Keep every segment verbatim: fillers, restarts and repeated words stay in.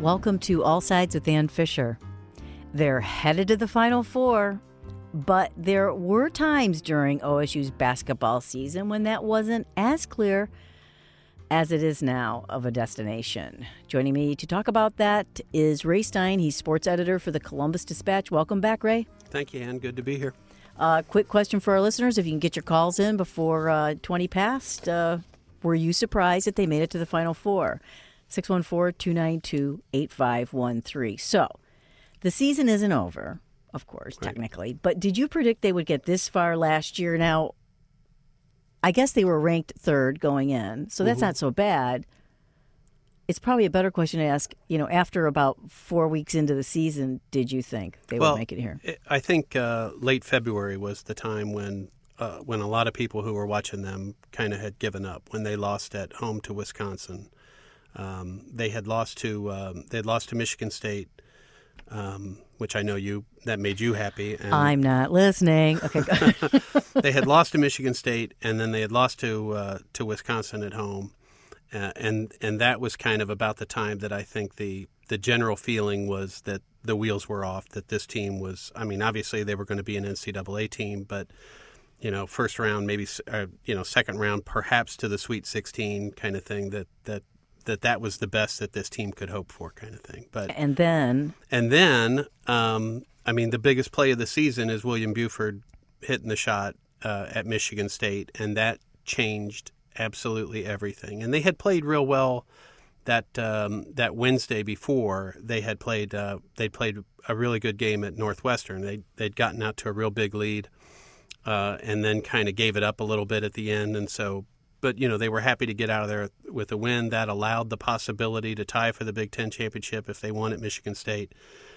Welcome to All Sides with Ann Fisher. They're headed to the Final Four, but there were times during O S U's basketball season when that wasn't as clear as it is now of a destination. Joining me to talk about that is Ray Stein. He's sports editor for the Columbus Dispatch. Welcome back, Ray. Thank you, Ann. Good to be here. Uh, quick question for our listeners. If you can get your calls in before uh, twenty past, uh, were you surprised that they made it to the Final Four? six one four, two nine two, eight five one three. So, the season isn't over, of course, Right. technically. But did you predict they would get this far last year? Now, I guess they were ranked third going in, so that's Mhm. not so bad. It's probably a better question to ask, you know, after about four weeks into the season, did you think they well, would make it here? it- I think uh, late February was the time when uh, when a lot of people who were watching them kind of had given up when they lost at home to Wisconsin. Um, they had lost to um, they had lost to Michigan State, um, which I know you that made you happy. And I'm not listening. Okay, go. they had lost to Michigan State, and then they had lost to uh, to Wisconsin at home, uh, and and that was kind of about the time that I think the the general feeling was that the wheels were off. That this team was, I mean, obviously they were going to be an N C double A team, but you know, first round, maybe uh, you know, second round, perhaps to the Sweet sixteen kind of thing. That that. that that was the best that this team could hope for kind of thing. But And then, and then, um, I mean, the biggest play of the season is William Buford hitting the shot uh, at Michigan State, and that changed absolutely everything. And they had played real well that um, that Wednesday before. They had played uh, they played a really good game at Northwestern. They they'd gotten out to a real big lead, uh, and then kind of gave it up a little bit at the end, and so. But, you know, they were happy to get out of there with a win. That allowed the possibility to tie for the Big Ten championship if they won at Michigan State.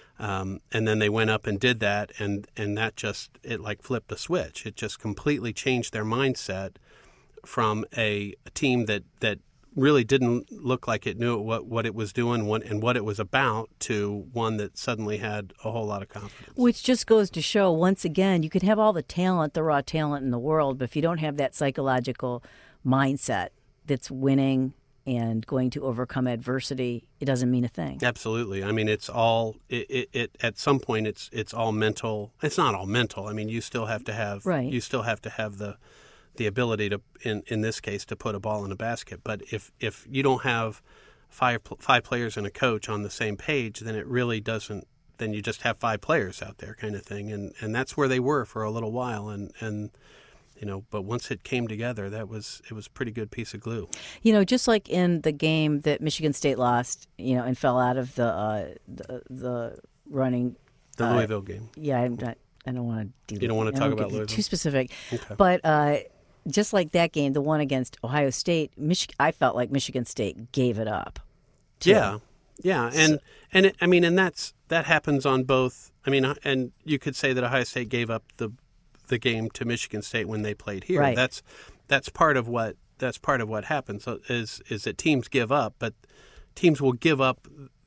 Um, and then they went up and did that, and, and that just, it like flipped the switch. It just completely changed their mindset from a, a team that, that really didn't look like it knew what, what it was doing what, and what it was about to one that suddenly had a whole lot of confidence. which just goes to show, once again, you can have all the talent, the raw talent in the world, but if you don't have that psychological mindset that's winning and going to overcome adversity, it doesn't mean a thing. Absolutely. I mean, it's all it, it, it. At some point, it's it's all mental. It's not all mental. I mean, you still have to have Right. you still have to have the the ability to, in, in this case, to put a ball in a basket. But if if you don't have five five players and a coach on the same page, then it really doesn't. Then you just have five players out there, kind of thing. And and that's where they were for a little while. And and. You know, but once it came together, that was it was a pretty good piece of glue. You know, just like in the game that Michigan State lost, you know, and fell out of the uh, the, the running. The uh, Louisville game. Yeah, I'm not, I don't want to do. You don't want to I talk don't about get Louisville? Too specific, Okay. but uh, just like that game, the one against Ohio State, Mich- I felt like Michigan State gave it up. too. Yeah, yeah, and So- and it, I mean, and that's that happens on both. I mean, and you could say that Ohio State gave up the the game to Michigan State when they played here. Right. That's that's part of what that's part of what happens is is that teams give up, but teams will give up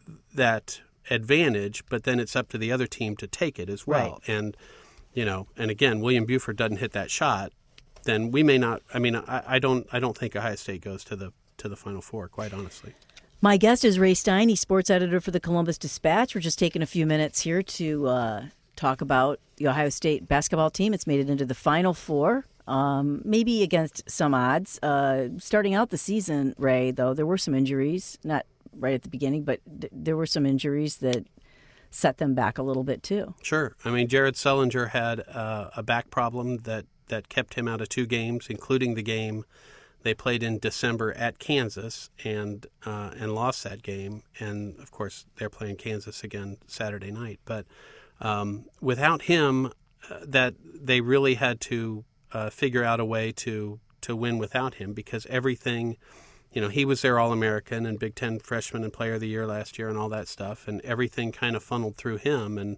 that advantage, but then it's up to the other team to take it as well. Right. And you know, and again, William Buford doesn't hit that shot, then we may not. I mean, I, I don't I don't think Ohio State goes to the to the Final Four, quite honestly. My guest is Ray Stein. He's sports editor for the Columbus Dispatch. We're just taking a few minutes here to uh, talk about the Ohio State basketball team. It's made it into the Final Four, um, maybe against some odds. Uh, starting out the season, Ray, though, there were some injuries, not right at the beginning, but th- there were some injuries that set them back a little bit, too. Sure. I mean, Jared Sullinger had uh, a back problem that, that kept him out of two games, including the game they played in December at Kansas and uh, and lost that game. And, of course, they're playing Kansas again Saturday night. But um, without him, uh, that they really had to uh, figure out a way to, to win without him because everything – you know, he was their All-American and Big Ten Freshman and Player of the Year last year and all that stuff, and everything kind of funneled through him. And,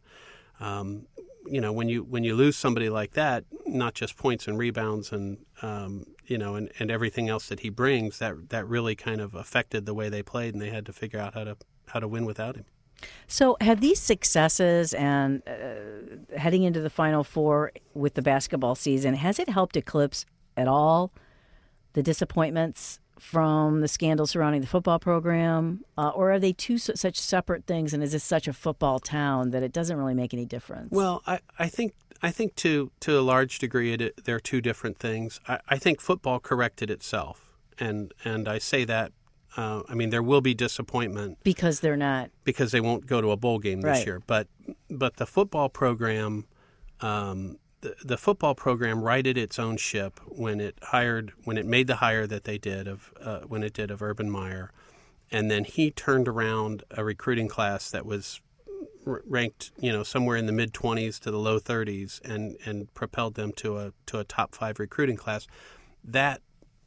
um, you know, when you when you lose somebody like that, not just points and rebounds and, um, you know, and, and everything else that he brings, that that really kind of affected the way they played, and they had to figure out how to how to win without him. So have these successes and uh, heading into the Final Four with the basketball season, has it helped eclipse at all the disappointments from the scandal surrounding the football program, uh, or are they two su- such separate things? And is this such a football town that it doesn't really make any difference? Well, I, I think I think to to a large degree it, they're two different things. I, I think football corrected itself, and and I say that. Uh, I mean, there will be disappointment because they're not because they won't go to a bowl game this right. year. But but the football program. Um, The, the football program righted its own ship when it hired, when it made the hire that they did of, uh, when it did of Urban Meyer, and then he turned around a recruiting class that was r- ranked, you know, somewhere in the mid twenties to the low thirties, and, and propelled them to a to a top five recruiting class. That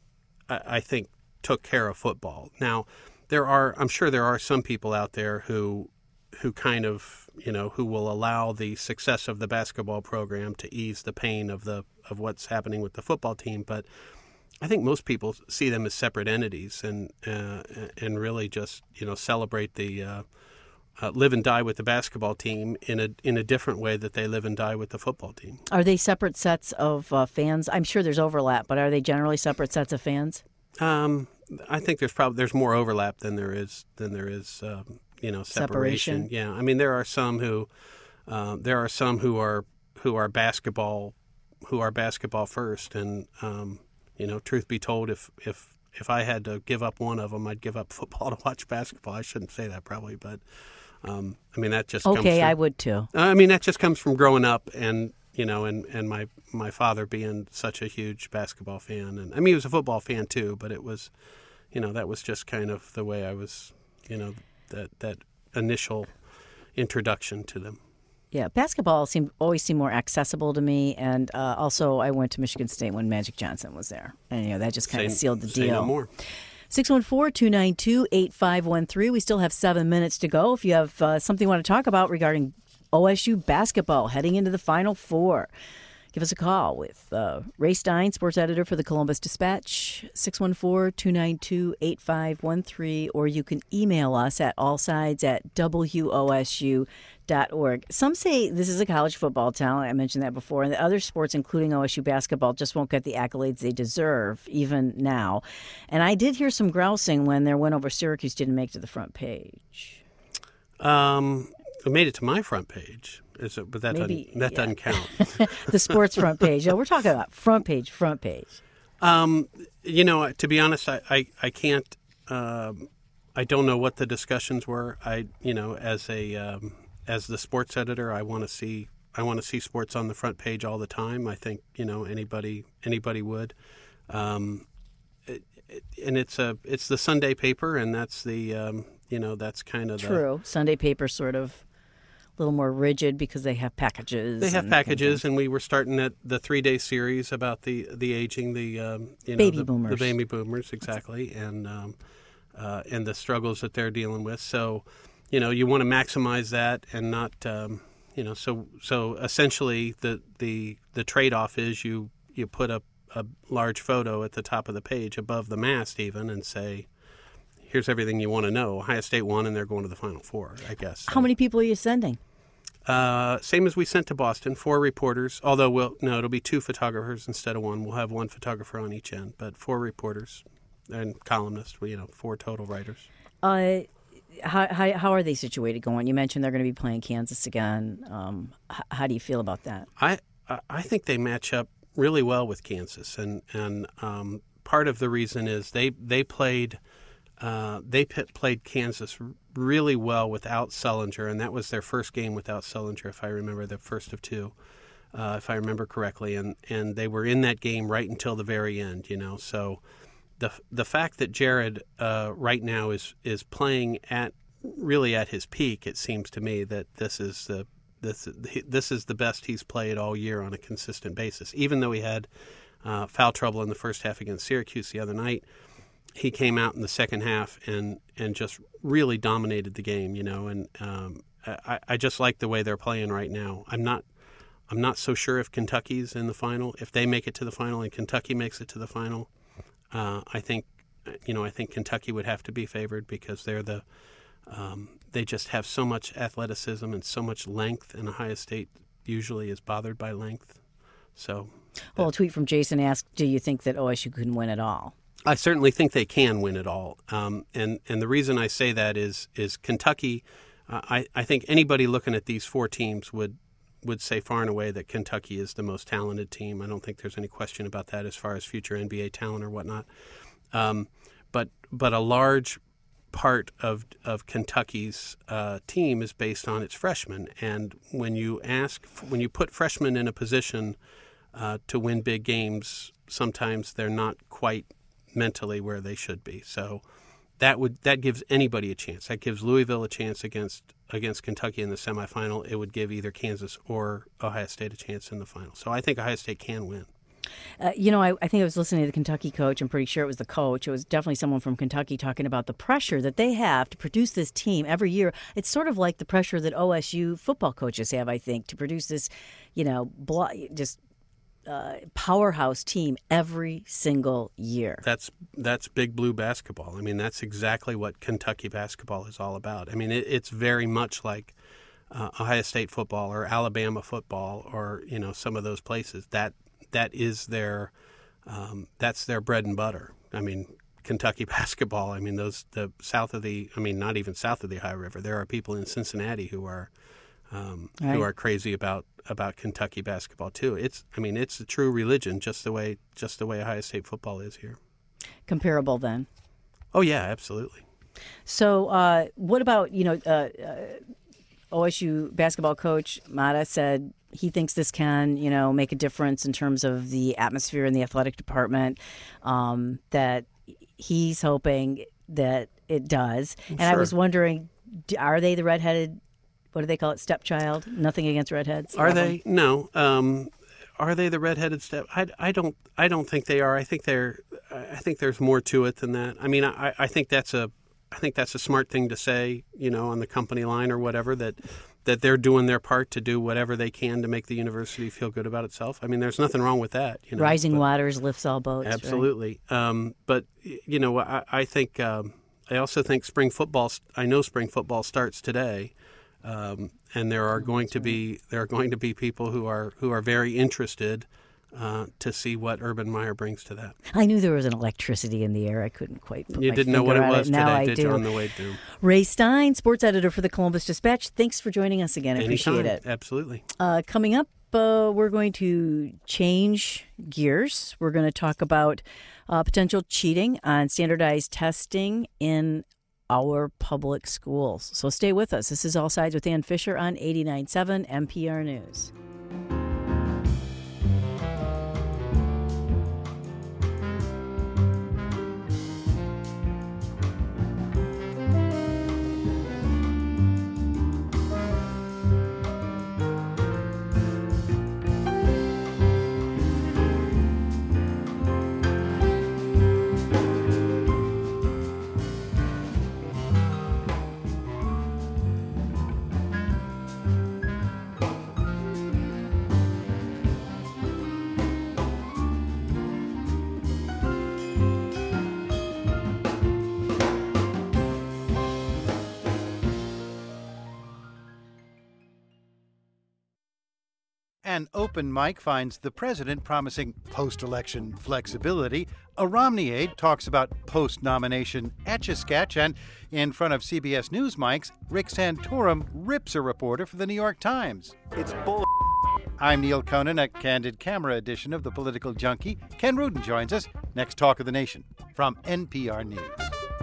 I, I think took care of football. Now there are, I'm sure there are some people out there who. who kind of, you know, who will allow the success of the basketball program to ease the pain of the of what's happening with the football team. But I think most people see them as separate entities and uh, and really just, you know, celebrate the uh, uh, live and die with the basketball team in a in a different way that they live and die with the football team. Are they separate sets of uh, fans? I'm sure there's overlap, but are they generally separate sets of fans? Um, I think there's probably there's more overlap than there is than there is. Um, You know, separation. separation. Yeah, I mean, there are some who, uh, there are some who are who are basketball, who are basketball first, and um, you know, truth be told, if if if I had to give up one of them, I'd give up football to watch basketball. I shouldn't say that probably, but um, I mean that just okay. Comes from, I would too. I mean that just comes from growing up, and you know, and, and my my father being such a huge basketball fan, and I mean he was a football fan too, but it was, you know, that was just kind of the way I was, you know. That, that initial introduction to them. Yeah, basketball seemed always seemed more accessible to me, and uh, also I went to Michigan State when Magic Johnson was there, and you know that just kind of sealed the say deal. No more. six one four, two nine two, eight five one three. We still have seven minutes to go. If you have uh, something you want to talk about regarding O S U basketball heading into the Final Four, give us a call with uh, Ray Stein, sports editor for the Columbus Dispatch, six one four, two nine two, eight five one three, or you can email us at allsides at W O S U dot org. Some say this is a college football town. I mentioned that before. And the other sports, including O S U basketball, just won't get the accolades they deserve, even now. And I did hear some grousing when their win over Syracuse didn't make it to the front page. Um, it made it to my front page. Is it, but that Maybe, doesn't that yeah. doesn't count. The sports front page. No, we're talking about front page, front page. Um, you know, to be honest, I I, I can't. Um, I don't know what the discussions were. I you know, as a um, as the sports editor, I want to see I want to see sports on the front page all the time. I think you know anybody anybody would. Um, it, it, and it's a it's the Sunday paper, and that's the um, you know that's kind of true. The, Sunday paper sort of. Little more rigid because they have packages. They have and, packages, and, and we were starting at the three-day series about the the aging, the um, you know, baby the, boomers, the baby boomers, exactly, and um, uh, and the struggles that they're dealing with. So, you know, you want to maximize that and not, um, you know, so so essentially the the the trade-off is you you put up a large photo at the top of the page above the mast even and say, here's everything you want to know. Ohio State won, and they're going to the Final Four, I guess. So, how many people are you sending? Uh, same as we sent to Boston, four reporters. Although, we'll, no, it'll be two photographers instead of one. We'll have one photographer on each end, but four reporters and columnists. You know, four total writers. Uh, how, how how are they situated going? You mentioned they're going to be playing Kansas again. Um, h- how do you feel about that? I I think they match up really well with Kansas, and and um, part of the reason is they they played. Uh, they p- played Kansas really well without Sullinger, and that was their first game without Sullinger, if I remember, the first of two, uh, if I remember correctly. And, and they were in that game right until the very end, you know. So the the fact that Jared uh, right now is is playing at really at his peak, it seems to me that this is the this this is the best he's played all year on a consistent basis. Even though he had uh, foul trouble in the first half against Syracuse the other night, he came out in the second half and, and just really dominated the game, you know. And um, I, I just like the way they're playing right now. I'm not I'm not so sure if Kentucky's in the final. If they make it to the final and Kentucky makes it to the final, uh, I think you know I think Kentucky would have to be favored because they're the um, they just have so much athleticism and so much length, and Ohio State usually is bothered by length. So, well, a tweet from Jason asked, "Do you think that O S U can win at all?" I certainly think they can win it all. Um, and, and the reason I say that is is Kentucky, uh, I, I think anybody looking at these four teams would would say far and away that Kentucky is the most talented team. I don't think there's any question about that as far as future N B A talent or whatnot. Um, but but a large part of of Kentucky's uh, team is based on its freshmen. And when you ask, when you put freshmen in a position uh, to win big games, sometimes they're not quite mentally where they should be. So that would that gives anybody a chance. That gives Louisville a chance against against Kentucky in the semifinal. It would give either Kansas or Ohio State a chance in the final. So I think Ohio State can win. Uh, you know, I, I think I was listening to the Kentucky coach. I'm pretty sure it was the coach. It was definitely someone from Kentucky talking about the pressure that they have to produce this team every year. It's sort of like the pressure that O S U football coaches have, I think, to produce this, you know, blo- just uh, powerhouse team every single year. That's that's Big Blue basketball. I mean, that's exactly what Kentucky basketball is all about. I mean, it, it's very much like uh, Ohio State football or Alabama football or, you know, some of those places. That That is their, um, that's their bread and butter. I mean, Kentucky basketball. I mean, those the south of the. I mean, not even south of the Ohio River. There are people in Cincinnati who are, um, right. who are crazy about, about Kentucky basketball too. It's. I mean, it's a true religion, just the way just the way Ohio State football is here. Comparable, then. Oh yeah, absolutely. So, uh, what about you know, uh, uh, O S U basketball coach Mata said he thinks this can, you know, make a difference in terms of the atmosphere in the athletic department, um, that he's hoping that it does. And sure. I was wondering, are they the redheaded, what do they call it, stepchild? Nothing against redheads. Are they? No. Um, are they the redheaded step? I, I don't. I don't think they are. I think they're. I think there's more to it than that. I mean, I, I think that's a. I think that's a smart thing to say, you know, on the company line or whatever, that that they're doing their part to do whatever they can to make the university feel good about itself. I mean, there's nothing wrong with that. You know, Rising but, waters lifts all boats. Absolutely. Right? Um, but, you know, I, I think um, I also think spring football, I know spring football starts today. Um, and there are going to be there are going to be people who are who are very interested Uh, to see what Urban Meyer brings to that. I knew there was an electricity in the air. I couldn't quite put You my didn't know what it was it. today, now did I do. you, on the way to? Ray Stein, sports editor for the Columbus Dispatch. Thanks for joining us again. I Anytime. appreciate it. Absolutely. Uh, coming up, uh, we're going to change gears. We're going to talk about uh, potential cheating on standardized testing in our public schools. So stay with us. This is All Sides with Ann Fisher on eighty-nine point seven N P R News. An open mic finds the president promising post-election flexibility. A Romney aide talks about post-nomination etch-a-sketch. And in front of C B S News mics, Rick Santorum rips a reporter for the New York Times. It's bull. I'm Neil Conan, a candid camera edition of The Political Junkie. Ken Rudin joins us. Next Talk of the Nation from N P R News.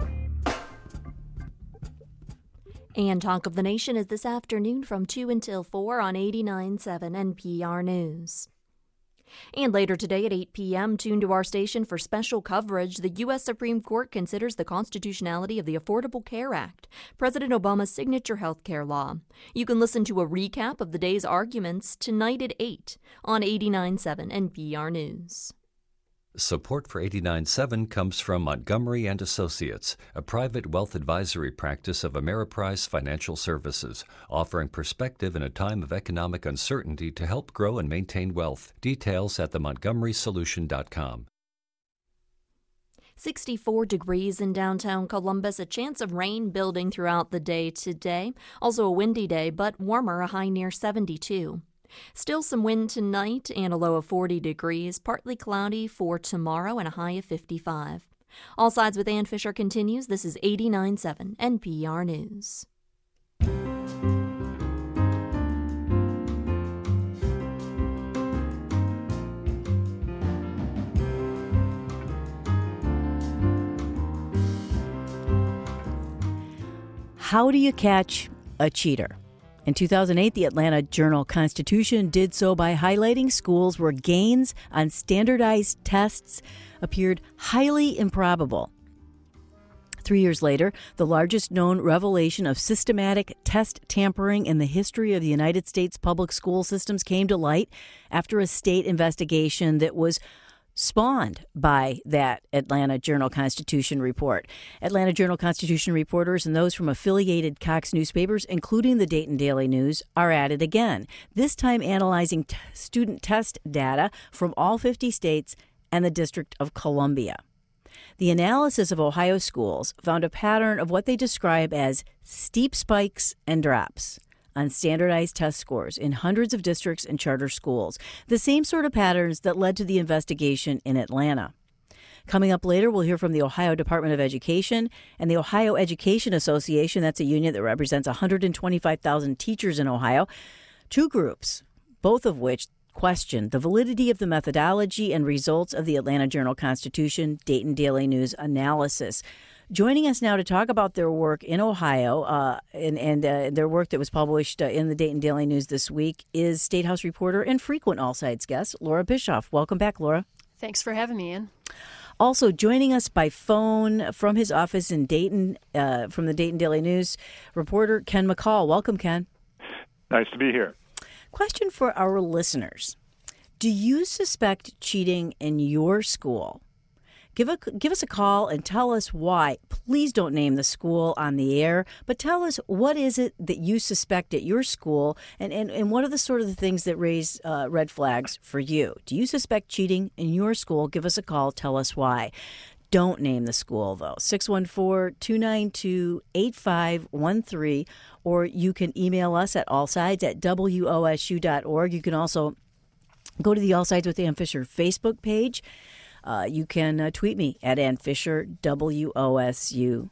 And Talk of the Nation is this afternoon from two until four on eighty-nine point seven N P R News. And later today at eight p.m., tune to our station for special coverage. The U S Supreme Court considers the constitutionality of the Affordable Care Act, President Obama's signature health care law. You can listen to a recap of the day's arguments tonight at eight on eighty-nine point seven N P R News. Support for eighty-nine point seven comes from Montgomery and Associates, a private wealth advisory practice of Ameriprise Financial Services, offering perspective in a time of economic uncertainty to help grow and maintain wealth. Details at the montgomery solution dot com. sixty-four degrees in downtown Columbus, a chance of rain building throughout the day today. Also a windy day, but warmer, a high near seventy-two. Still some wind tonight and a low of forty degrees, partly cloudy for tomorrow and a high of fifty-five. All Sides with Ann Fisher continues. This is eighty-nine point seven N P R News. How do you catch a cheater? In two thousand eight, the Atlanta Journal-Constitution did so by highlighting schools where gains on standardized tests appeared highly improbable. Three years later, the largest known revelation of systematic test tampering in the history of the United States public school systems came to light after a state investigation that was spawned by that Atlanta Journal-Constitution report. Atlanta Journal-Constitution reporters and those from affiliated Cox newspapers, including the Dayton Daily News, are at it again, this time analyzing t- student test data from all fifty states and the District of Columbia. The analysis of Ohio schools found a pattern of what they describe as steep spikes and drops on standardized test scores in hundreds of districts and charter schools, the same sort of patterns that led to the investigation in Atlanta. Coming up later, we'll hear from the Ohio Department of Education and the Ohio Education Association. That's a union that represents one hundred twenty-five thousand teachers in Ohio. Two groups, both of which question the validity of the methodology and results of the Atlanta Journal-Constitution Dayton Daily News analysis. Joining us now to talk about their work in Ohio uh, and, and uh, their work that was published uh, in the Dayton Daily News this week is State House reporter and frequent All Sides guest, Laura Bischoff. Welcome back, Laura. Thanks for having me, Ann. Also joining us by phone from his office in Dayton, uh, from the Dayton Daily News, reporter Ken McCall. Welcome, Ken. Nice to be here. Question for our listeners. Do you suspect cheating in your school? Give a, give us a call and tell us why. Please don't name the school on the air, but tell us what is it that you suspect at your school, and, and, and what are the sort of the things that raise uh, red flags for you? Do you suspect cheating in your school? Give us a call. Tell us why. Don't name the school, though. six one four, two nine two, eight five one three, or you can email us at allsides at W O S U dot org. You can also go to the All Sides with Ann Fisher Facebook page. Uh, you can uh, tweet me at Ann Fisher, W O S U.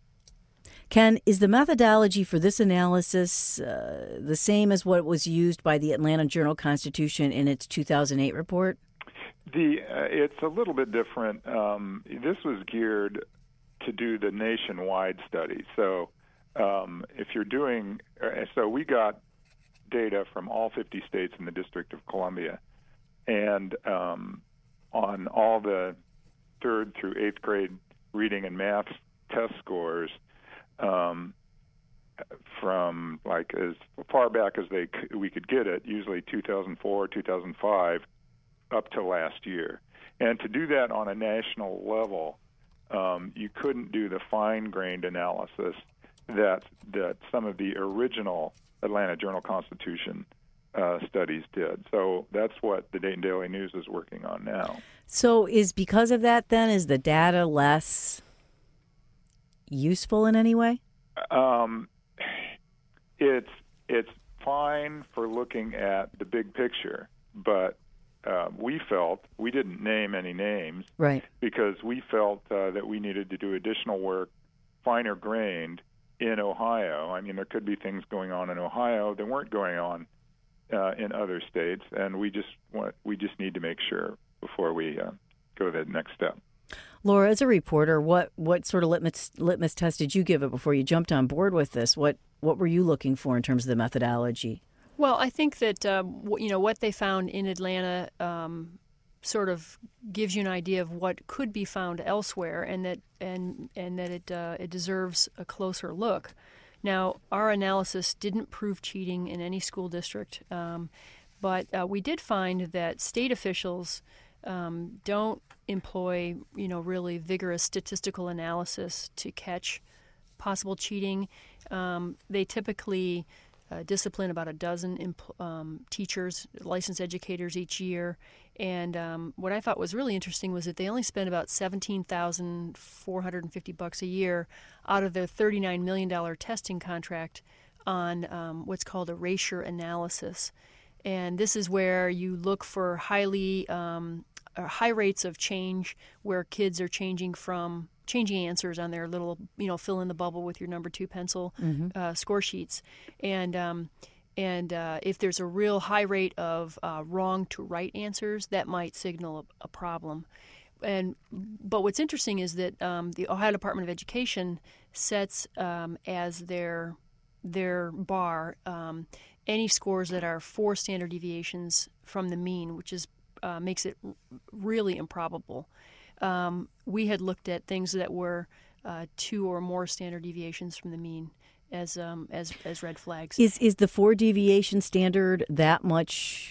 Ken, is the methodology for this analysis uh, the same as what was used by the Atlanta Journal-Constitution in its two thousand eight report? The uh, it's a little bit different. Um, this was geared to do the nationwide study. So um, if you're doing, uh, so we got data from all fifty states in the District of Columbia, and um, on all the third through eighth grade reading and math test scores um, from like as far back as they we could get it, usually two thousand four, two thousand five, up to last year. And to do that on a national level, um, you couldn't do the fine-grained analysis that that some of the original Atlanta Journal-Constitution Uh, studies did. So that's what the Dayton Daily News is working on now. So is because of that, then, is the data less useful in any way? Um, it's it's fine for looking at the big picture, but uh, we felt, we didn't name any names, right? Because we felt uh, that we needed to do additional work, finer grained, in Ohio. I mean, there could be things going on in Ohio that weren't going on Uh, in other states, and we just want we just need to make sure before we uh, go to the next step. Laura, as a reporter, what, what sort of litmus litmus test did you give it before you jumped on board with this? What what were you looking for in terms of the methodology? Well, I think that um, w- you know what they found in Atlanta um, sort of gives you an idea of what could be found elsewhere, and that and and that it uh, it deserves a closer look. Now, our analysis didn't prove cheating in any school district, um, but uh, we did find that state officials um, don't employ, you know, really vigorous statistical analysis to catch possible cheating. Um, they typically uh, discipline about a dozen imp- um, teachers, licensed educators each year. And um, what I thought was really interesting was that they only spend about seventeen thousand four hundred fifty bucks a year out of their thirty-nine million dollars testing contract on um, what's called a erasure analysis. And this is where you look for highly um, high rates of change where kids are changing from changing answers on their little, you know, fill in the bubble with your number two pencil mm-hmm. uh, score sheets. And um, and uh, if there's a real high rate of uh, wrong to right answers, that might signal a, a problem. And but what's interesting is that um, the Ohio Department of Education sets um, as their their bar um, any scores that are four standard deviations from the mean, which is uh, makes it r- really improbable. Um, we had looked at things that were uh, two or more standard deviations from the mean as um, as as red flags. Is is the four deviation standard that much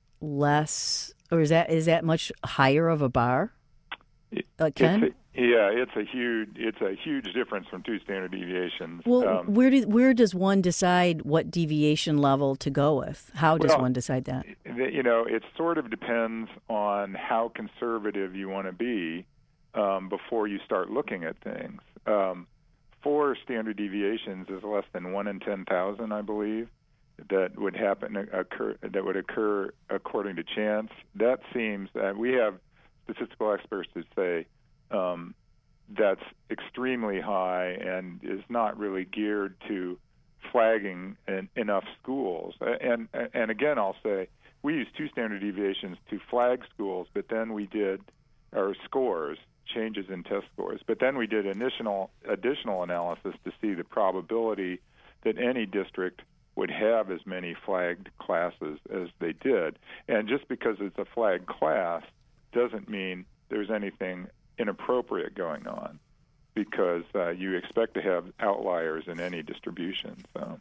less, or is that is that much higher of a bar? Uh, Ken? It's a, yeah, it's a huge it's a huge difference from two standard deviations. Well, um, where do where does one decide what deviation level to go with? How does well, one decide that? You know, it sort of depends on how conservative you want to be um, before you start looking at things. Um, four standard deviations is less than one in ten thousand, I believe, that would happen occur that would occur according to chance. That seems that we have statistical experts that say um, that's extremely high and is not really geared to flagging in, enough schools. And and again, I'll say we use two standard deviations to flag schools, but then we did our scores, changes in test scores. But then we did additional additional analysis to see the probability that any district would have as many flagged classes as they did. And just because it's a flagged class doesn't mean there's anything inappropriate going on, because uh, you expect to have outliers in any distribution. So,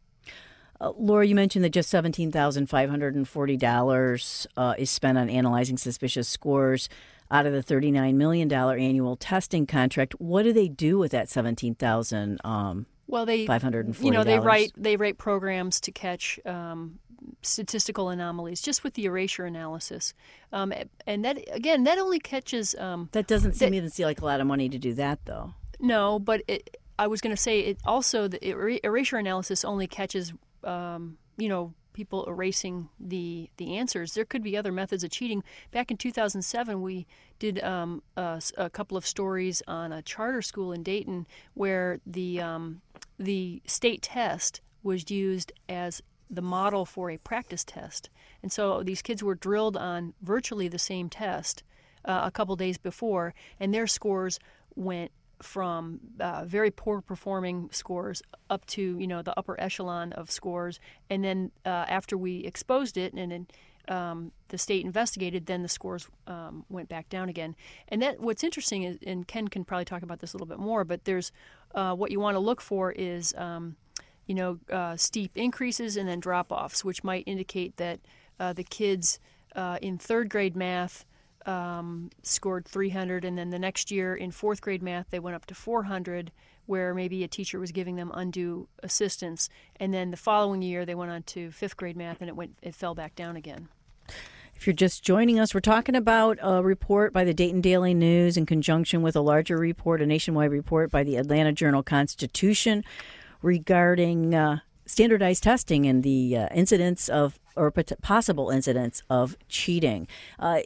uh, Laura, you mentioned that just seventeen thousand five hundred forty dollars uh, is spent on analyzing suspicious scores out of the thirty-nine million dollars annual testing contract. What do they do with that seventeen thousand um, well, they, five hundred forty dollars? You know, they write they write programs to catch um, statistical anomalies, just with the erasure analysis, um, and that again, that only catches. Um, that doesn't seem that, even seem like a lot of money to do that, though. No, but it, I was going to say it also the er- erasure analysis only catches, um, you know, people erasing the the answers. There could be other methods of cheating. Back in two thousand seven, we did um, a, a couple of stories on a charter school in Dayton where the um, the state test was used as the model for a practice test. And so these kids were drilled on virtually the same test uh, a couple days before, and their scores went from uh, very poor performing scores up to, you know, the upper echelon of scores. And then uh, after we exposed it and then um, the state investigated, then the scores um, went back down again. And that what's interesting is, and Ken can probably talk about this a little bit more, but there's uh, what you want to look for is um, you know, uh, steep increases and then drop-offs, which might indicate that uh, the kids uh, in third grade math um, scored three hundred, and then the next year in fourth grade math they went up to four hundred, where maybe a teacher was giving them undue assistance, and then the following year they went on to fifth grade math and it went it fell back down again. If you're just joining us, we're talking about a report by the Dayton Daily News in conjunction with a larger report, a nationwide report by the Atlanta Journal-Constitution, regarding uh, standardized testing and the uh, incidents of, or possible incidents of cheating. Uh,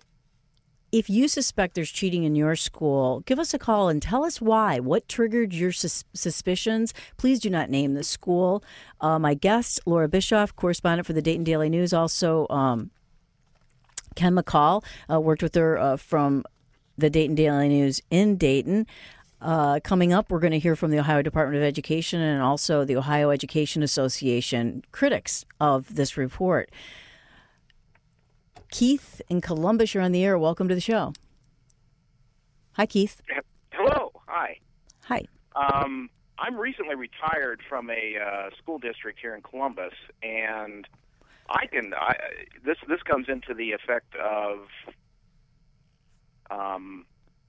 if you suspect there's cheating in your school, give us a call and tell us why. What triggered your sus- suspicions? Please do not name the school. Uh, my guest, Laura Bischoff, correspondent for the Dayton Daily News, also um, Ken McCall, uh, worked with her uh, from the Dayton Daily News in Dayton. Uh, coming up, we're going to hear from the Ohio Department of Education and also the Ohio Education Association, critics of this report. Keith in Columbus, you're on the air. Welcome to the show. Hi, Keith. Hello. Hi. Hi. Um, I'm recently retired from a uh, school district here in Columbus, and I can. I, this this comes into the effect of um.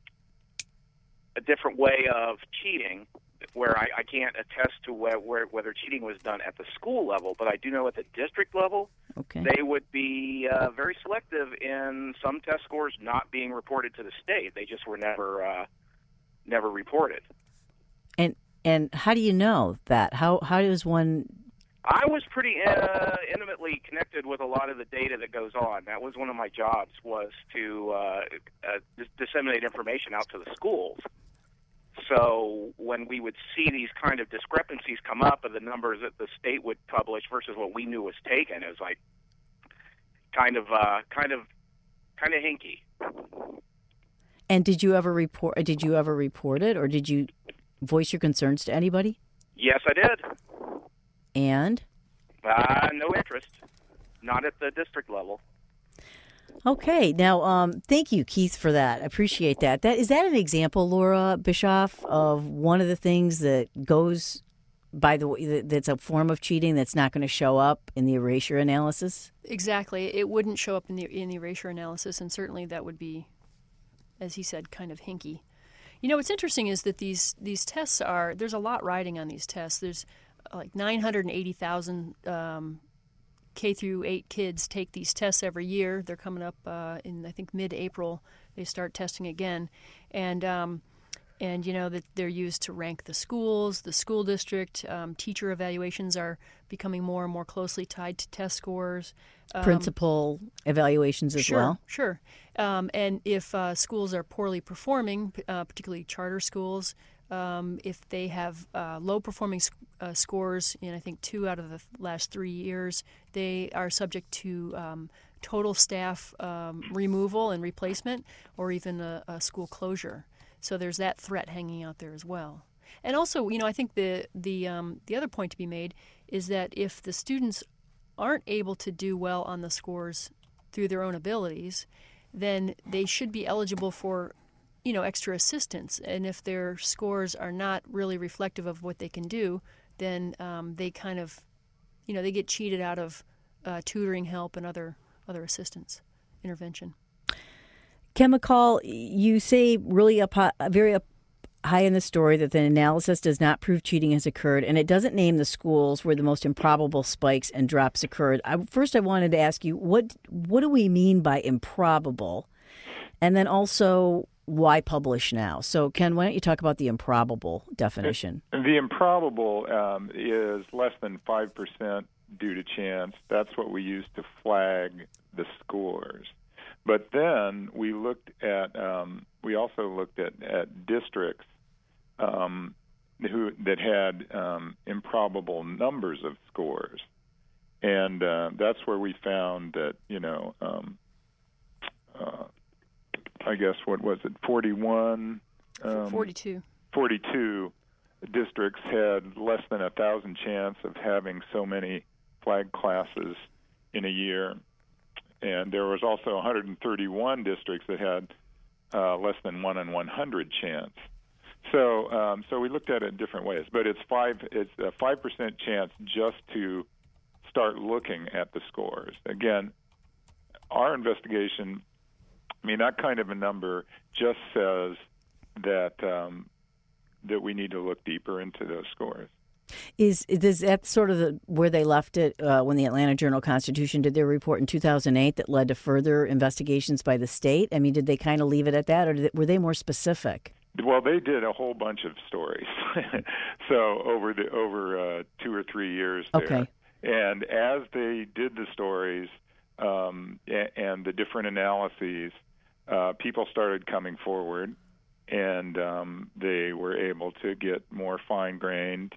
a different way of cheating, where I, I can't attest to where, where, whether cheating was done at the school level, but I do know at the district level, okay, they would be uh, very selective in some test scores not being reported to the state. They just were never uh, never reported. And and how do you know that? How how does one I was pretty uh, intimately connected with a lot of the data that goes on. That was one of my jobs, was to uh, uh, dis- disseminate information out to the schools. So when we would see these kind of discrepancies come up of the numbers that the state would publish versus what we knew was taken, it was like kind of, uh, kind of, kind of hinky. And did you ever report? Did you ever report it, or did you voice your concerns to anybody? Yes, I did. And? Uh, no interest. Not at the district level. Okay. Now, um, thank you, Keith, for that. I appreciate that. That is that an example, Laura Bischoff, of one of the things that goes by the way, that's a form of cheating that's not going to show up in the erasure analysis? Exactly. It wouldn't show up in the in the erasure analysis, and certainly that would be, as he said, kind of hinky. You know, what's interesting is that these these tests are, there's a lot riding on these tests. There's like nine hundred eighty thousand um, K through eight kids take these tests every year. They're coming up uh, in, I think, mid-April. They start testing again. And, um, and you know, that they're used to rank the schools, the school district. Um, teacher evaluations are becoming more and more closely tied to test scores. Um, Principal evaluations as sure, well? Sure. Um, and if uh, schools are poorly performing, uh, particularly charter schools, Um, if they have uh, low-performing sc- uh, scores in, I think, two out of the last three years, they are subject to um, total staff um, removal and replacement, or even a, a school closure. So there's that threat hanging out there as well. And also, you know, I think the the um, the other point to be made is that if the students aren't able to do well on the scores through their own abilities, then they should be eligible for, you know, extra assistance. And if their scores are not really reflective of what they can do, then um, they kind of, you know, they get cheated out of uh, tutoring help and other other assistance intervention. Ken McCall, you say really up high, very up high in the story that the analysis does not prove cheating has occurred, and it doesn't name the schools where the most improbable spikes and drops occurred. I, first, I wanted to ask you, what what do we mean by improbable? And then also, why publish now? So, Ken, why don't you talk about the improbable definition? The improbable um, is less than five percent due to chance. That's what we use to flag the scores. But then we looked at, um, we also looked at, at districts um, who that had um, improbable numbers of scores. And uh, that's where we found that, you know, um, uh, I guess, what was it, forty-one? Um, forty-two. forty-two districts had less than a thousand chance of having so many flag classes in a year. And there was also one hundred thirty-one districts that had uh, less than one in one hundred chance. So, um, so we looked at it in different ways. But it's five. It's a five percent chance just to start looking at the scores. Again, our investigation, I mean, that kind of a number just says that um, that we need to look deeper into those scores. Is is that sort of the, where they left it uh, when the Atlanta Journal-Constitution did their report in two thousand eight that led to further investigations by the state? I mean, did they kind of leave it at that, or did it, were they more specific? Well, they did a whole bunch of stories. So over the over uh, two or three years there. Okay. And as they did the stories um, and, and the different analyses, uh, people started coming forward, and um, they were able to get more fine-grained.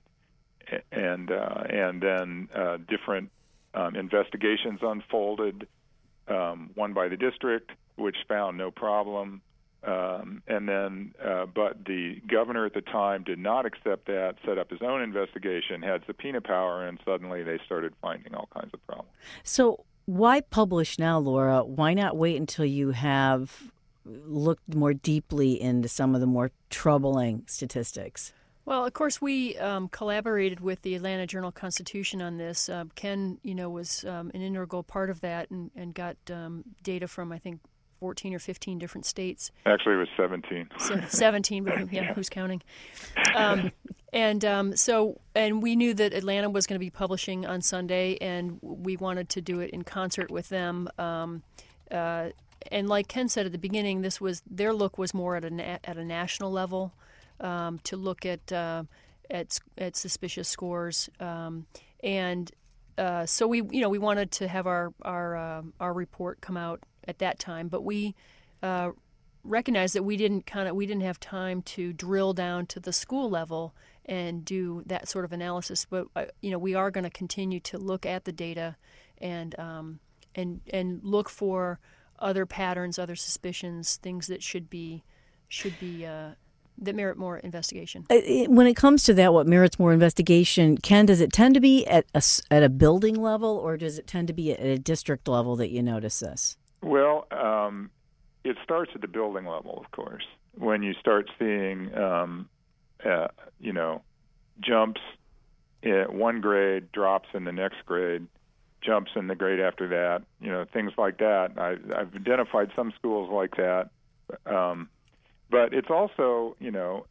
And uh, and then uh, different um, investigations unfolded, um, one by the district, which found no problem, um, and then uh, but the governor at the time did not accept that, set up his own investigation, had subpoena power, and suddenly they started finding all kinds of problems. So why publish now, Laura? Why not wait until you have looked more deeply into some of the more troubling statistics? Well, of course, we um, collaborated with the Atlanta Journal-Constitution on this. Uh, Ken, you know, was um, an integral part of that, and, and got um, data from, I think, fourteen or fifteen different states. Actually, it was seventeen. So, seventeen, but yeah, who's counting? Um, and um, so, and we knew that Atlanta was going to be publishing on Sunday, and we wanted to do it in concert with them. Um, uh, and like Ken said at the beginning, this was their look was more at a na- at a national level. Um, to look at uh, at at suspicious scores, um, and uh, so we you know we wanted to have our our uh, our report come out at that time, but we uh, recognized that we didn't kind of we didn't have time to drill down to the school level and do that sort of analysis. But uh, you know we are going to continue to look at the data and um, and and look for other patterns, other suspicions, things that should be should be uh, that merit more investigation. When it comes to that, what merits more investigation, Ken, does it tend to be at a, at a building level, or does it tend to be at a district level that you notice this? Well, um, it starts at the building level, of course. When you start seeing, um, uh, you know, jumps in one grade, drops in the next grade, jumps in the grade after that, you know, things like that. I, I've identified some schools like that. Um, but it's also, you know,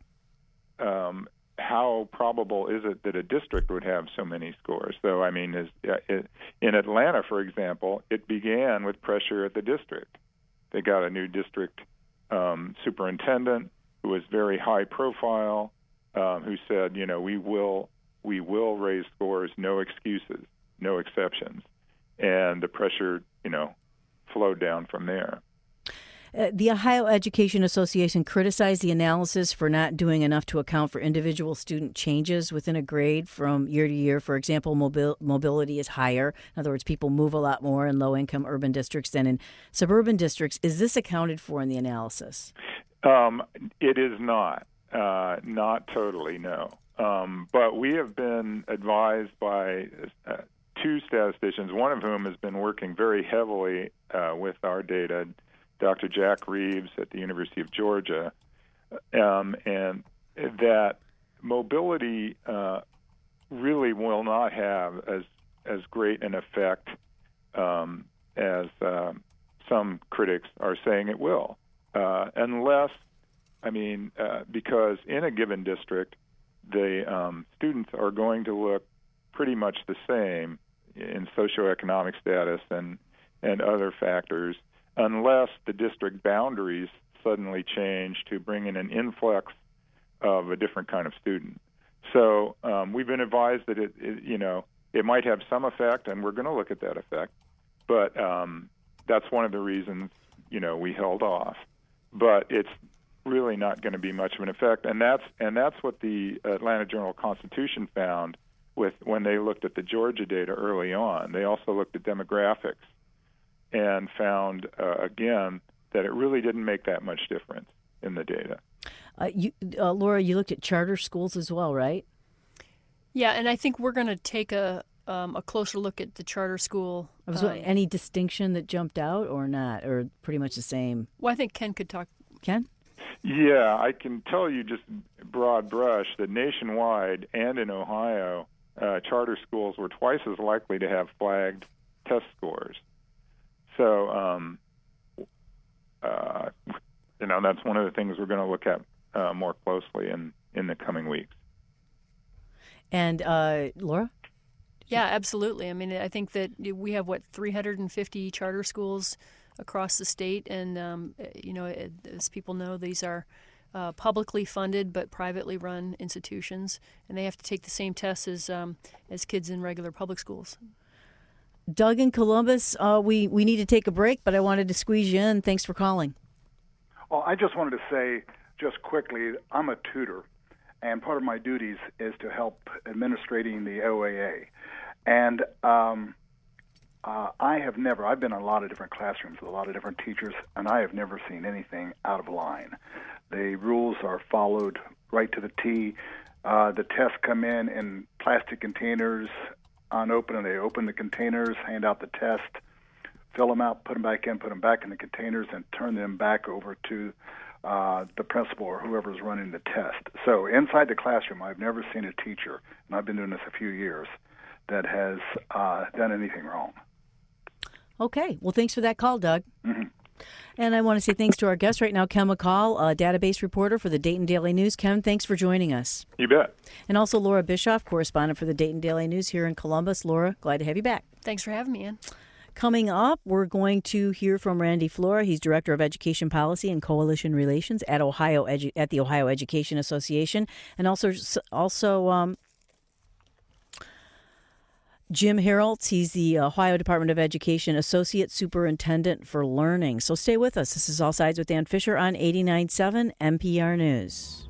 um, how probable is it that a district would have so many scores? So, I mean, is, uh, it, in Atlanta, for example, it began with pressure at the district. They got a new district um, superintendent who was very high profile, um, who said, you know, we will we will raise scores, no excuses, no exceptions, and the pressure, you know, flowed down from there. Uh, the Ohio Education Association criticized the analysis for not doing enough to account for individual student changes within a grade from year to year. For example, mobil- mobility is higher. In other words, people move a lot more in low-income urban districts than in suburban districts. Is this accounted for in the analysis? Um, it is not. Uh, not totally, no. Um, but we have been advised by uh, two statisticians, one of whom has been working very heavily uh, with our data, Doctor Jack Reeves at the University of Georgia, um, and that mobility uh, really will not have as as great an effect um, as uh, some critics are saying it will, uh, unless, I mean, uh, because in a given district, the um, students are going to look pretty much the same in socioeconomic status and, and other factors, unless the district boundaries suddenly change to bring in an influx of a different kind of student. So um, we've been advised that it, it, you know, it might have some effect, and we're going to look at that effect. But um, that's one of the reasons, you know, we held off. But it's really not going to be much of an effect, and that's and that's what the Atlanta Journal-Constitution found with when they looked at the Georgia data early on. They also looked at demographics and found, uh, again, that it really didn't make that much difference in the data. Uh, you, uh, Laura, you looked at charter schools as well, right? Yeah, and I think we're going to take a um, a closer look at the charter school. Was um, there any distinction that jumped out or not, or pretty much the same? Well, I think Ken could talk. Ken? Yeah, I can tell you just broad brush that nationwide and in Ohio, uh, charter schools were twice as likely to have flagged test scores. So, um, uh, you know, that's one of the things we're going to look at uh, more closely in, in the coming weeks. And uh, Laura? Yeah, absolutely. I mean, I think that we have, what, three hundred fifty charter schools across the state. And, um, you know, as people know, these are uh, publicly funded but privately run institutions, and they have to take the same tests as, um, as kids in regular public schools. Doug in Columbus, uh, we, we need to take a break, but I wanted to squeeze you in. Thanks for calling. Well, I just wanted to say just quickly, I'm a tutor, and part of my duties is to help administrating the O A A. And um, uh, I have never, I've been in a lot of different classrooms with a lot of different teachers, and I have never seen anything out of line. The rules are followed right to the T. Uh, the tests come in in plastic containers, unopened, and they open the containers, hand out the test, fill them out, put them back in, put them back in the containers, and turn them back over to uh, the principal or whoever's running the test. So inside the classroom, I've never seen a teacher, and I've been doing this a few years, that has uh, done anything wrong. Okay. Well, thanks for that call, Doug. Mm-hmm. And I want to say thanks to our guest right now, Ken McCall, a database reporter for the Dayton Daily News. Ken, thanks for joining us. You bet. And also Laura Bischoff, correspondent for the Dayton Daily News here in Columbus. Laura, glad to have you back. Thanks for having me, Ann. Coming up, we're going to hear from Randy Flora. He's Director of Education Policy and Coalition Relations at Ohio Edu- at the Ohio Education Association, and also also um, Jim Herolds, he's the Ohio Department of Education Associate Superintendent for Learning. So stay with us. This is All Sides with Dan Fisher on eighty-nine point seven N P R News.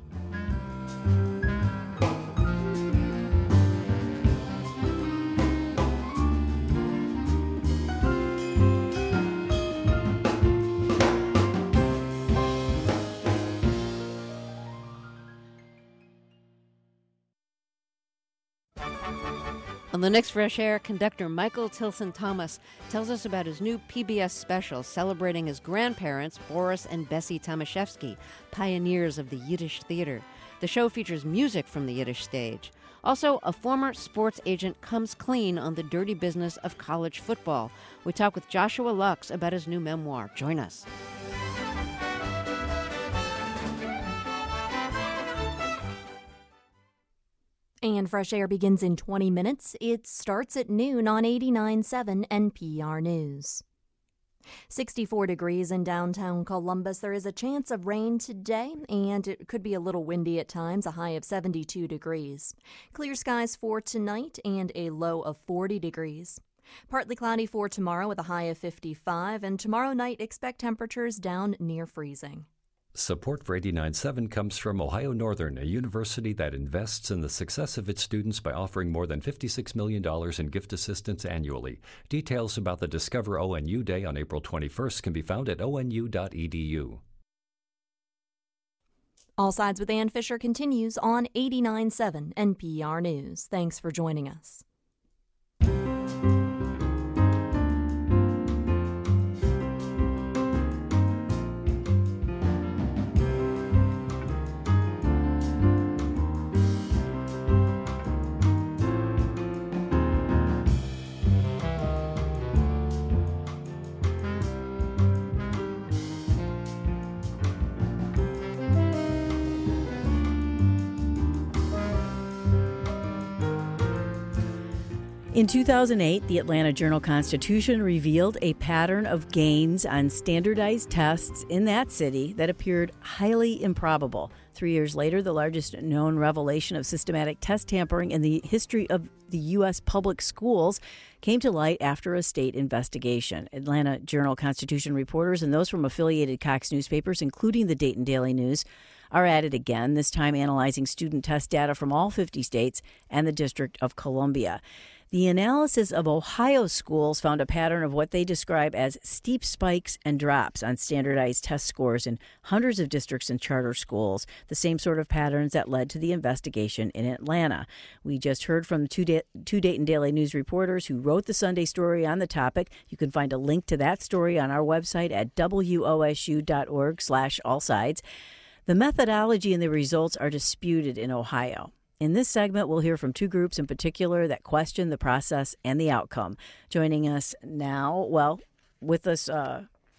On the next Fresh Air, conductor Michael Tilson Thomas tells us about his new P B S special celebrating his grandparents, Boris and Bessie Tomaszewski, pioneers of the Yiddish theater. The show features music from the Yiddish stage. Also, a former sports agent comes clean on the dirty business of college football. We talk with Joshua Lux about his new memoir. Join us. And Fresh Air begins in twenty minutes. It starts at noon on eighty-nine point seven N P R News. sixty-four degrees in downtown Columbus. There is a chance of rain today, and it could be a little windy at times, a high of seventy-two degrees. Clear skies for tonight and a low of forty degrees. Partly cloudy for tomorrow with a high of fifty-five, and tomorrow night expect temperatures down near freezing. Support for eighty-nine point seven comes from Ohio Northern, a university that invests in the success of its students by offering more than fifty-six million dollars in gift assistance annually. Details about the Discover O N U Day on April twenty-first can be found at O N U dot E D U. All Sides with Ann Fisher continues on eighty-nine point seven N P R News. Thanks for joining us. In two thousand eight, the Atlanta Journal-Constitution revealed a pattern of gains on standardized tests in that city that appeared highly improbable. Three years later, the largest known revelation of systematic test tampering in the history of the U S public schools came to light after a state investigation. Atlanta Journal-Constitution reporters and those from affiliated Cox newspapers, including the Dayton Daily News, are at it again, this time analyzing student test data from all fifty states and the District of Columbia. The analysis of Ohio schools found a pattern of what they describe as steep spikes and drops on standardized test scores in hundreds of districts and charter schools, the same sort of patterns that led to the investigation in Atlanta. We just heard from two, da- two Dayton Daily News reporters who wrote the Sunday story on the topic. You can find a link to that story on our website at W O S U dot org slash all sides. The methodology and the results are disputed in Ohio. In this segment, we'll hear from two groups in particular that question the process and the outcome. Joining us now, well, with us uh,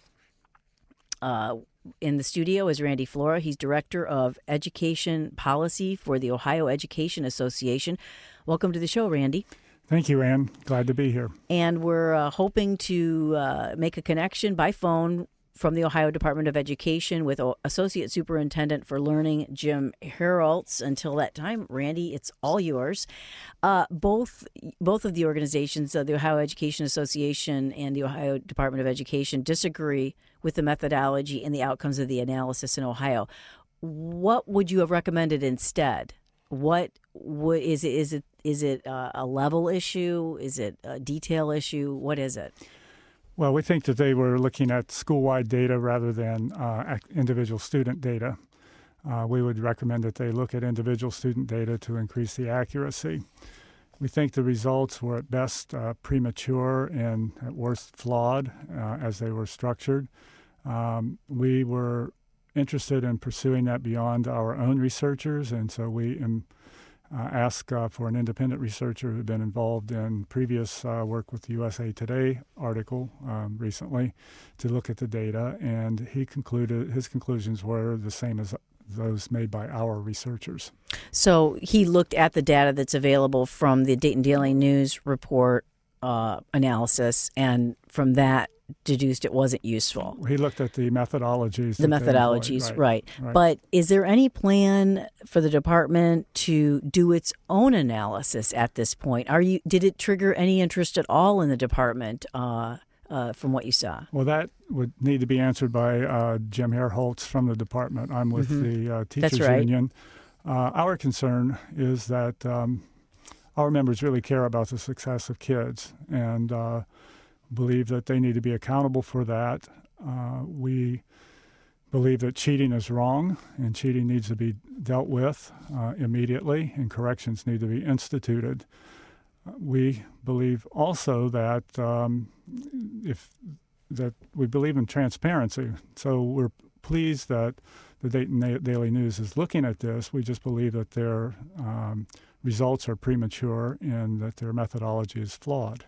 uh, in the studio is Randy Flora. He's Director of Education Policy for the Ohio Education Association. Welcome to the show, Randy. Thank you, Ann. Glad to be here. And we're uh, hoping to uh, make a connection by phone from the Ohio Department of Education with Associate Superintendent for Learning, Jim Herolds. Until that time, Randy, it's all yours. Uh, both both of the organizations, uh, the Ohio Education Association and the Ohio Department of Education, disagree with the methodology and the outcomes of the analysis in Ohio. What would you have recommended instead? What would, is it? Is it is it uh, a level issue? Is it a detail issue? What is it? Well, we think that they were looking at school-wide data rather than uh, individual student data. Uh, we would recommend that they look at individual student data to increase the accuracy. We think the results were at best uh, premature and at worst flawed uh, as they were structured. Um, we were interested in pursuing that beyond our own researchers, and so we um, Uh, ask uh, for an independent researcher who had been involved in previous uh, work with the U S A Today article um, recently to look at the data, and he concluded his conclusions were the same as those made by our researchers. So he looked at the data that's available from the Dayton Daily News report uh, analysis, and from that deduced it wasn't useful. He looked at the methodologies. The that they methodologies, employed. right. Right. But is there any plan for the department to do its own analysis at this point? Are you? Did it trigger any interest at all in the department uh, uh, from what you saw? Well, that would need to be answered by uh, Jim Herholtz from the department. I'm with Mm-hmm. the uh, teachers That's right. union. Uh, our concern is that um, our members really care about the success of kids and uh, believe that they need to be accountable for that. Uh, we believe that cheating is wrong and cheating needs to be dealt with uh, immediately and corrections need to be instituted. We believe also that um, if that we believe in transparency. So we're pleased that the Dayton Daily News is looking at this. We just believe that their um, results are premature and that their methodology is flawed.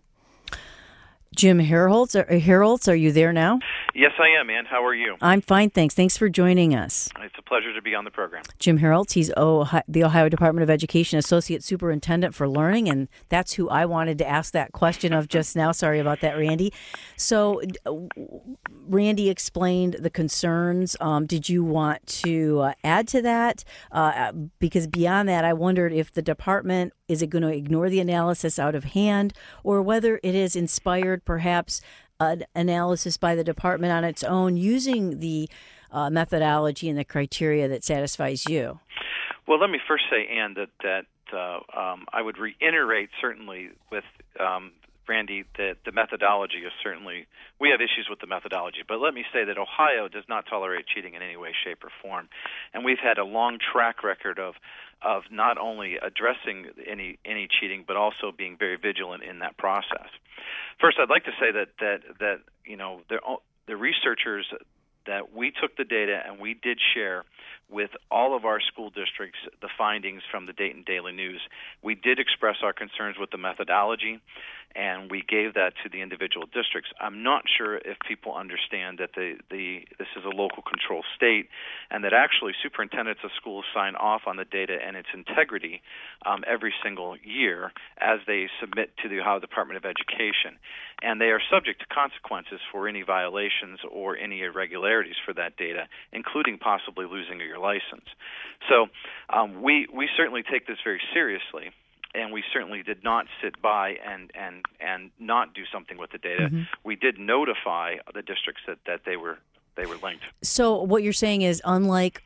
Jim Herholtz, are, Herholtz, are you there now? Yes, I am, Ann. How are you? I'm fine, thanks. Thanks for joining us. It's a pleasure to be on the program. Jim Herholtz, he's Ohio, the Ohio Department of Education Associate Superintendent for Learning, and that's who I wanted to ask that question of just now. Sorry about that, Randy. So Randy explained the concerns. Um, did you want to uh, add to that? Uh, because beyond that, I wondered if the department, is it going to ignore the analysis out of hand, or whether it is inspired perhaps an analysis by the department on its own using the uh, methodology and the criteria that satisfies you? Well, let me first say, Ann, that, that uh, um, I would reiterate certainly with um, Randy that the methodology is certainly, we have issues with the methodology, but let me say that Ohio does not tolerate cheating in any way, shape, or form. And we've had a long track record of of not only addressing any any cheating, but also being very vigilant in that process. First, I'd like to say that that that you know the the researchers that we took the data and we did share with all of our school districts the findings from the Dayton Daily News. We did express our concerns with the methodology, and we gave that to the individual districts. I'm not sure if people understand that the, the this is a local control state, and that actually superintendents of schools sign off on the data and its integrity um, every single year as they submit to the Ohio Department of Education. And they are subject to consequences for any violations or any irregularities for that data, including possibly losing your license. So um, we, we certainly take this very seriously. And we certainly did not sit by and, and, and not do something with the data. Mm-hmm. We did notify the districts that, that they were they were linked. So what you're saying is, unlike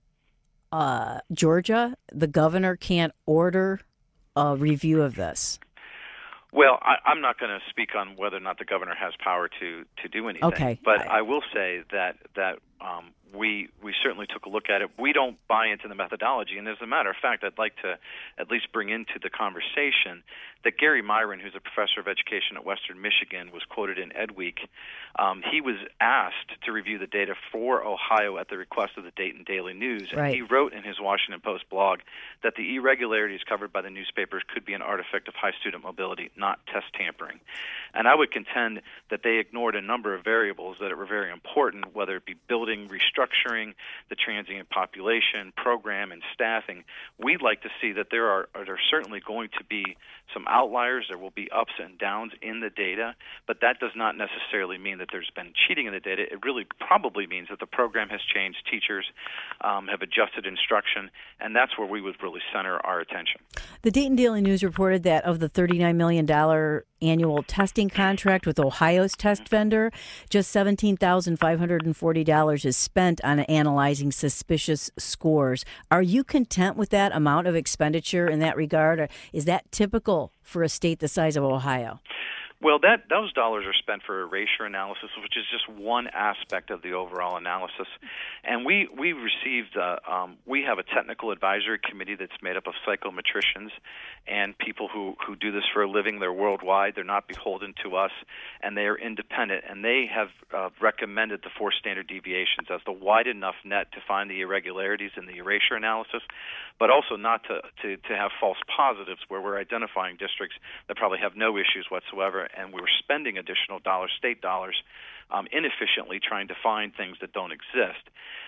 uh, Georgia, the governor can't order a review of this. Well, I, I'm not going to speak on whether or not the governor has power to, to do anything. Okay. But I, I will say that that um, we we certainly took a look at it. We don't buy into the methodology, and as a matter of fact, I'd like to at least bring into the conversation that Gary Myron, who's a professor of education at Western Michigan, was quoted in EdWeek. Um, he was asked to review the data for Ohio at the request of the Dayton Daily News, and right. he wrote in his Washington Post blog that the irregularities covered by the newspapers could be an artifact of high student mobility, not test tampering. And I would contend that they ignored a number of variables that were very important, whether it be building restructuring, the transient population, program, and staffing. We'd like to see that there are, are there certainly going to be some outliers. There will be ups and downs in the data, but that does not necessarily mean that there's been cheating in the data. It really probably means that the program has changed, teachers um, have adjusted instruction, and that's where we would really center our attention. The Dayton Daily News reported that of the thirty-nine million dollars annual testing contract with Ohio's test vendor, just seventeen thousand five hundred forty dollars is spent on analyzing suspicious scores. Are you content with that amount of expenditure in that regard, or is that typical for a state the size of Ohio? Well, that those dollars are spent for erasure analysis, which is just one aspect of the overall analysis. And we we received uh, um, we have a technical advisory committee that's made up of psychometricians and people who, who do this for a living. They're worldwide. They're not beholden to us, and they are independent. And they have uh, recommended the four standard deviations as the wide enough net to find the irregularities in the erasure analysis, but also not to, to, to have false positives where we're identifying districts that probably have no issues whatsoever, and we were spending additional dollars, state dollars, um, inefficiently trying to find things that don't exist.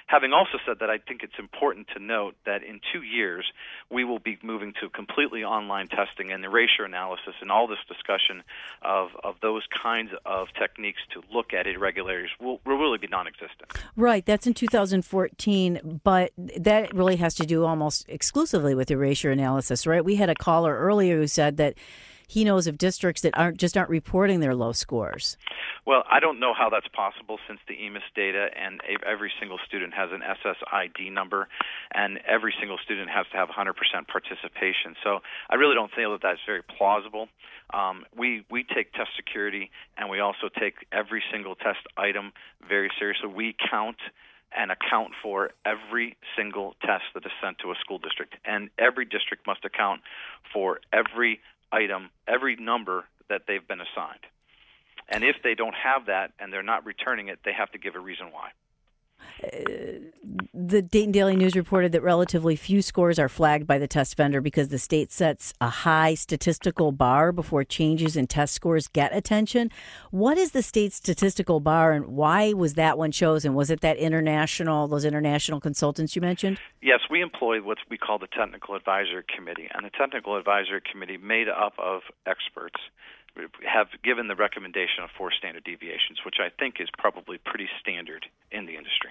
Having also said that, I think it's important to note that in two years, we will be moving to completely online testing and erasure analysis, and all this discussion of, of those kinds of techniques to look at irregularities will, will really be non-existent. Right. That's in two thousand fourteen, but that really has to do almost exclusively with erasure analysis, right? We had a caller earlier who said that he knows of districts that aren't just aren't reporting their low scores. Well, I don't know how that's possible since the E M I S data and every single student has an S S I D number, and every single student has to have one hundred percent participation. So I really don't feel that that's very plausible. Um, we we take test security, and we also take every single test item very seriously. We count and account for every single test that is sent to a school district, and every district must account for every item, every number that they've been assigned. And if they don't have that and they're not returning it, they have to give a reason why. Uh, the Dayton Daily News reported that relatively few scores are flagged by the test vendor because the state sets a high statistical bar before changes in test scores get attention. What is the state's statistical bar, and why was that one chosen? Was it that international, those international consultants you mentioned? Yes, we employ what we call the Technical Advisory Committee, and the Technical Advisory Committee, made up of experts, have given the recommendation of four standard deviations, which I think is probably pretty standard in the industry.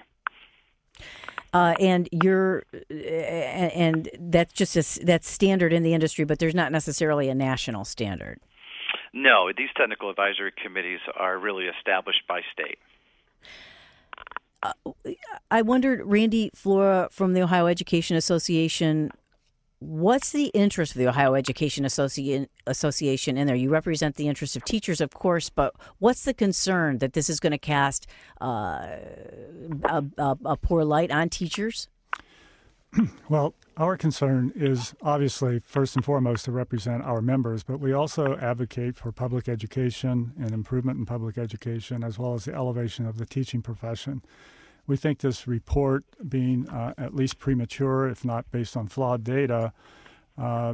Uh, and you're, and that's just a, that's standard in the industry, but there's not necessarily a national standard. No, these technical advisory committees are really established by state. Uh, I wondered, Randy Flora from the Ohio Education Association, what's the interest of the Ohio Education Associ- Association in there? You represent the interests of teachers, of course, but what's the concern that this is going to cast uh, a, a, a poor light on teachers? Well, our concern is obviously first and foremost to represent our members, but we also advocate for public education and improvement in public education, as well as the elevation of the teaching profession. We think this report, being uh, at least premature, if not based on flawed data, uh,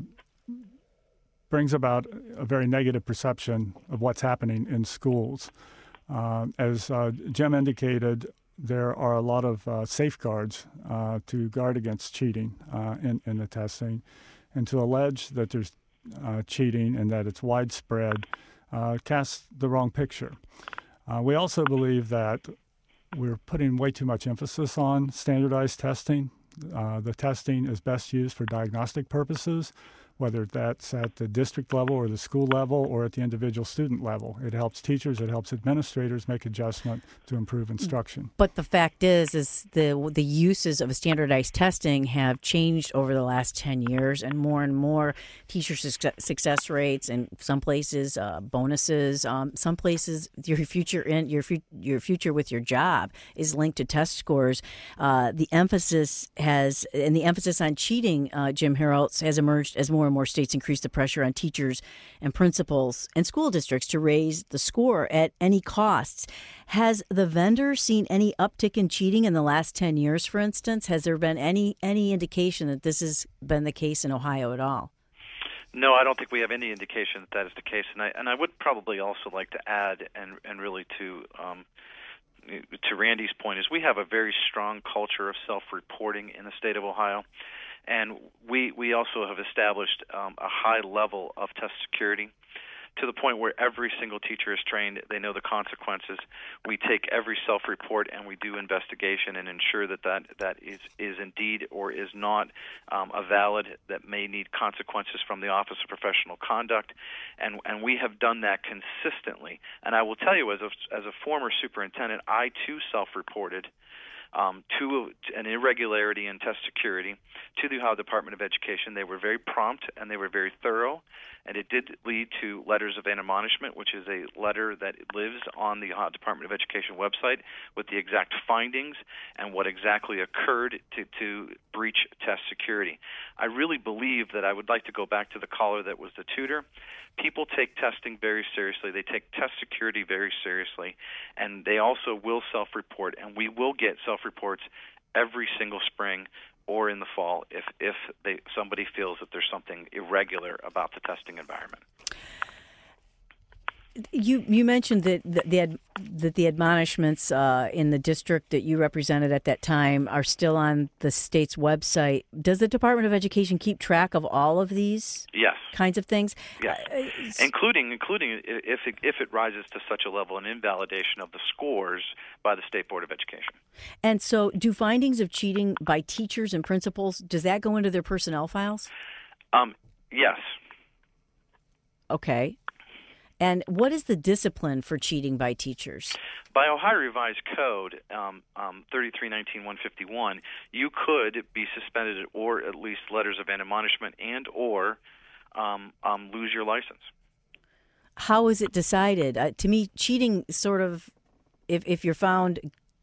brings about a very negative perception of what's happening in schools. Uh, as uh, Jim indicated, there are a lot of uh, safeguards uh, to guard against cheating uh, in, in the testing, and to allege that there's uh, cheating and that it's widespread uh, casts the wrong picture. Uh, we also believe that we're putting way too much emphasis on standardized testing. Uh, the testing is best used for diagnostic purposes, whether that's at the district level or the school level or at the individual student level. It helps teachers, it helps administrators make adjustment to improve instruction. But the fact is, is the the uses of standardized testing have changed over the last ten years, and more and more teacher success rates, and some places uh, bonuses, um, some places your future in your your future with your job is linked to test scores. Uh, the emphasis has, and the emphasis on cheating, uh, Jim Herolds, has emerged as more and more states increase the pressure on teachers and principals and school districts to raise the score at any costs. Has the vendor seen any uptick in cheating in the last ten years, for instance? Has there been any any indication that this has been the case in Ohio at all? No, I don't think we have any indication that that is the case. And I, and I would probably also like to add, and, and really to um, to Randy's point, is we have a very strong culture of self-reporting in the state of Ohio. And we we also have established um, a high level of test security to the point where every single teacher is trained. They know the consequences. We take every self-report and we do investigation and ensure that that, that is, is indeed or is not um, a valid, that may need consequences from the Office of Professional Conduct. And, and we have done that consistently. And I will tell you, as a, as a former superintendent, I too self-reported Um, to an irregularity in test security to the Ohio Department of Education. They were very prompt and they were very thorough, and it did lead to letters of admonishment, which is a letter that lives on the Ohio Department of Education website with the exact findings and what exactly occurred to, to breach test security. I really believe that I would like to go back to the caller that was the tutor. People take testing very seriously. They take test security very seriously, and they also will self-report, and we will get self-reports every single spring or in the fall if, if they, somebody feels that there's something irregular about the testing environment. You you mentioned that the, the ad, that the admonishments uh, in the district that you represented at that time are still on the state's website. Does the Department of Education keep track of all of these yes. kinds of things? Yes, uh, including including if it, if it rises to such a level, an invalidation of the scores by the State Board of Education. And so, do findings of cheating by teachers and principals, does that go into their personnel files? Um, yes. Okay. And what is the discipline for cheating by teachers? By Ohio Revised Code um, um, thirty-three nineteen one fifty-one, you could be suspended or at least letters of admonishment and or um, um, lose your license. How is it decided? Uh, to me, cheating sort of, if if you're found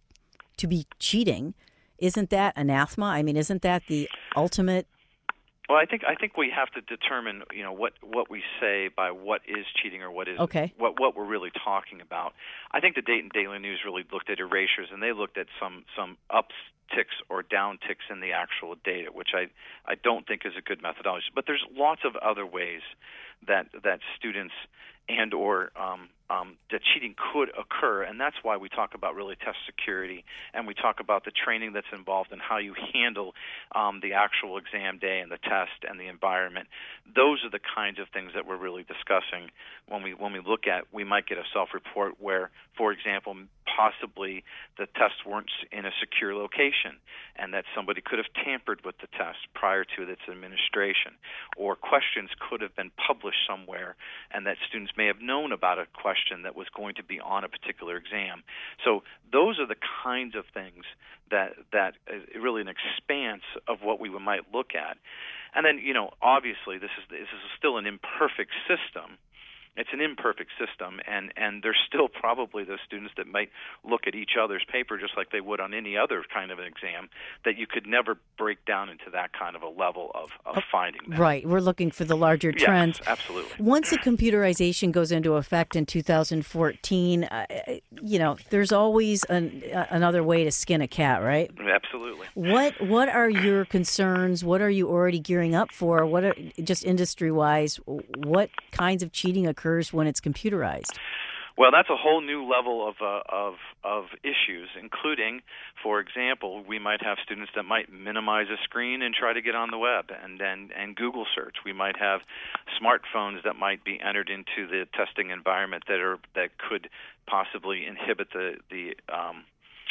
to be cheating, isn't that anathema? I mean, isn't that the ultimate? Well, I think I think we have to determine, you know, what, what we say by what is cheating or what is okay. what what we're really talking about. I think the Dayton Daily News really looked at erasures, and they looked at some some upticks or downticks in the actual data, which I I don't think is a good methodology. But there's lots of other ways that that students and or um, um, that cheating could occur, and that's why we talk about really test security, and we talk about the training that's involved and how you handle um, the actual exam day and the test and the environment. Those are the kinds of things that we're really discussing when we when we look at. We might get a self-report where, for example, possibly the tests weren't in a secure location, and that somebody could have tampered with the test prior to its administration, or questions could have been published somewhere, and that students may have known about a question that was going to be on a particular exam. So those are the kinds of things that that is really an expanse of what we might look at. And then, you know, obviously this is this is still an imperfect system. It's an imperfect system, and, and there's still probably those students that might look at each other's paper just like they would on any other kind of an exam, that you could never break down into that kind of a level of, of finding that. Right. We're looking for the larger trends. Yes, absolutely. Once the computerization goes into effect in two thousand fourteen, uh, you know, there's always an, uh, another way to skin a cat, right? Absolutely. What What are your concerns? What are you already gearing up for? What are, just industry-wise, what kinds of cheating occurs when it's computerized? Well, that's a whole new level of uh, of of issues, including, for example, we might have students that might minimize a screen and try to get on the web and and, and Google search. We might have smartphones that might be entered into the testing environment that are that could possibly inhibit the the um,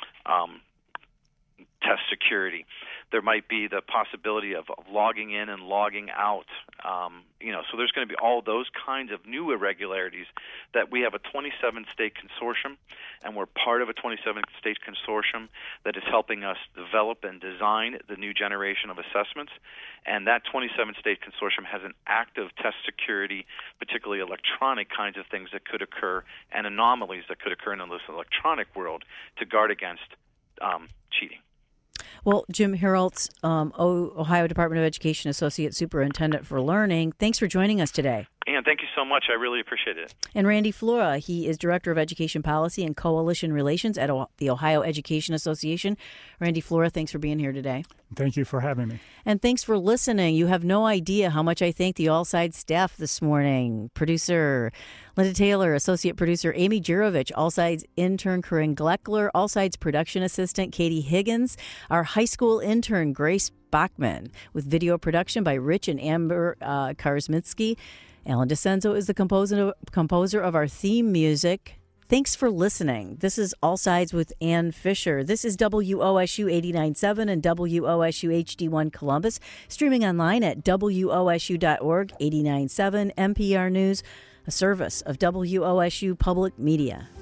um, test security. There might be the possibility of, of logging in and logging out. Um, you know, so there's going to be all those kinds of new irregularities that we have a twenty-seven state consortium, and we're part of a twenty-seven state consortium that is helping us develop and design the new generation of assessments. And that twenty-seven state consortium has an active test security, particularly electronic kinds of things that could occur and anomalies that could occur in this electronic world to guard against um, cheating. Well, Jim Heroltz, um, Ohio Department of Education Associate Superintendent for Learning, thanks for joining us today. And thank you so much. I really appreciate it. And Randy Flora, he is Director of Education Policy and Coalition Relations at the Ohio Education Association. Randy Flora, thanks for being here today. Thank you for having me. And thanks for listening. You have no idea how much I thank the All Sides staff this morning. Producer Linda Taylor, Associate Producer Amy Jurovich, All Sides intern Corinne Gleckler, All Sides production assistant Katie Higgins, our high school intern Grace Bachman, with video production by Rich and Amber uh, Karsminski. Alan DeCenzo is the composer composer of our theme music. Thanks for listening. This is All Sides with Ann Fisher. This is W O S U eighty-nine point seven and W O S U H D one Columbus, streaming online at W O S U dot org, eighty-nine point seven N P R News, a service of W O S U Public Media.